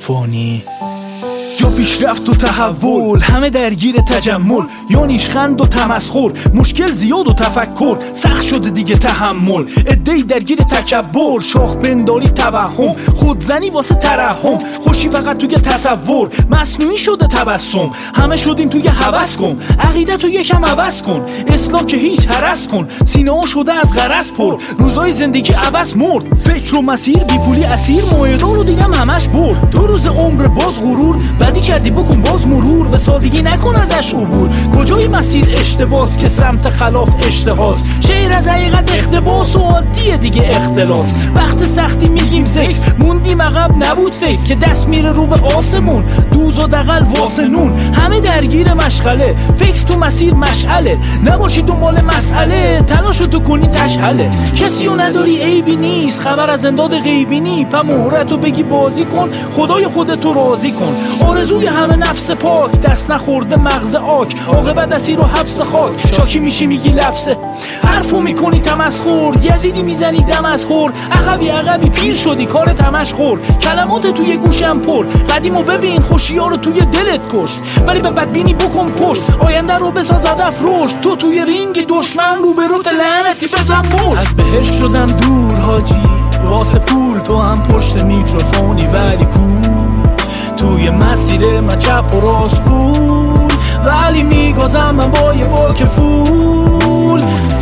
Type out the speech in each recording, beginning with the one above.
میکروفونی. جا پیشرفت و تحول، همه درگیر تجمل، یا نیشخند و تمسخر، مشکل زیاد و تفکر، سخت شده دیگه تحمل، عده‌ای درگیر تکبر، شاخ پنداری توهم، خودزنی واسه ترحم، خوشی فقط توی تصور، مصنوعی شده تبسم، همه شدیم توی هوس کن، عقیدتو یکم عوض کن، اصلاح که هیچ هرس کن، سینه‌ها شده از غرض پر، روزای زندگی عوض مرد، فکر و مسیر بیپولی اسیر، موعدا رو دیدم همش برد، 2 روز عمر باز غرور، بدی کردی بکن باز مرور، به سادگی نکن ازش عبور، کجای مسیر اشتباس که سمت خلاف اشتهاست، شعر از حقیقت اقتباس و عادیه دیگه اختلاس، وقت سختی میگیم ذکر، موندیم عقب نبود فکر، که دست میره رو به آسمون، دوز و دغل واسه نون، همه درگیر مشغله، فکر تو مسیر مشعله، نباشی دنبال مسئله، تلاشو تو کنی تشهله، کسی رو نداری عیبی نیست، خبر از امداد غیبی نی، پا مهرتو بگی بازی کن، خدای خودتو راضی کن، آرزوی همه نفس پاک، دست نخورده مغز آک، عاقبت اسیر و حبس خاک، شاکی میشی میگی لفظه، حرفو میکنی تمسخر، یزیدی میزنی دم از خور، عقبی پیر شدی کار تمشخور، کلمات توی گوشم پر، قدیمو ببین خوشی‌ها رو توی دلت کشت، ولی به بدبینی بکن پشت، آینده رو بساز هدف رشد، تو توی رینگ دشمن رو به روت لعنتی بزن مرد، از بهشت شدم دور حاجی، واسه پول تو هم پشت میکروفونی ولی توی مسیر من چپ و راست خون، ولی میگازم من با یه باک فول،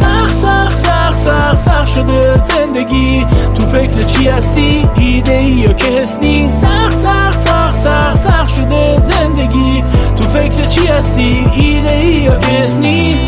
سخت شده زندگی، تو فکر چی هستی؟ ایده ای یا که حسنی؟ سخت شده زندگی، تو فکر چی هستی؟ ایده ای یا که حسنی؟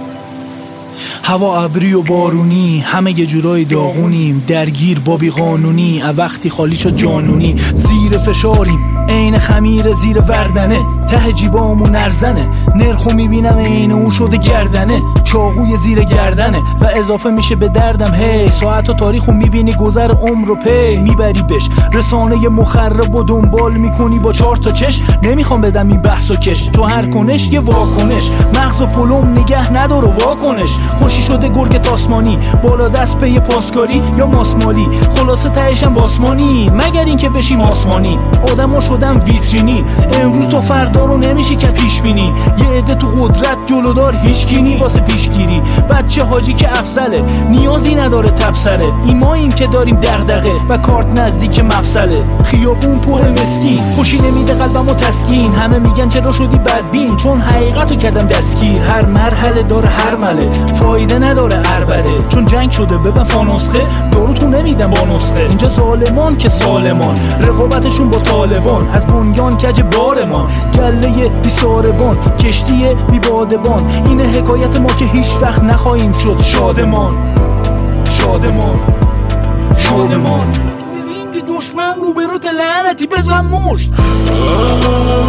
هوا ابری و بارونی، همه یه جورای داغونیم، درگیر با بی قانونی، وقتی خالی شد جانونی، زیر فشاریم عین خمیر زیر وردنه، ته جیبامون ارزنه، نرخو میبینم عین اون شده گردنه، چاقوی زیر گردنه و اضافه میشه به دردم، هی ساعت و تاریخو میبینی گذر عمر و پی میبری بش، رسانه مخرب و دنبال میکنی با 4 تا چش، نمیخوام بدم این بحث و کش، چون هر کنش یه واکنش، مغز و پلم نگه نداره واکنش، خوشی شده گرگ تاسمانی، بالا دست پی پاسکاری یا ماسمالی، خلاصه تهشم واسمانی، مگر این که بشیم آسمانی، آدمو شدم ویترینی، امروز تو فردا رو نمیشه که پیش بینی، یه عده تو قدرت جلودار هیچکینی واسه پیشگیری، بچه حاجی که افسله، نیازی نداره تبصره، ایماییم که داریم دغدغه و کارت نزدیک مفصله، خیابون پر مسکین، خوشی نمیده قلبمو تسکین، همه میگن چرا شدی بدبین، چون حقیقتو کردم دستگیر، هر مرحله داره هر مله، فایده نداره عربده، چون جنگ شده ببن فانوسخه، دارو تو نمیدن با نسخه، اینجا ظالمان که سالمان، رقابتشون با طالبان، از بنیان کج بارمان، گله بی ساربان، کشتی بی بادبان، اینه حکایت ما که هیچ وقت نخواهیم شد شادمان. رینگ دشمن رو به روت لعنتی بزن مشت.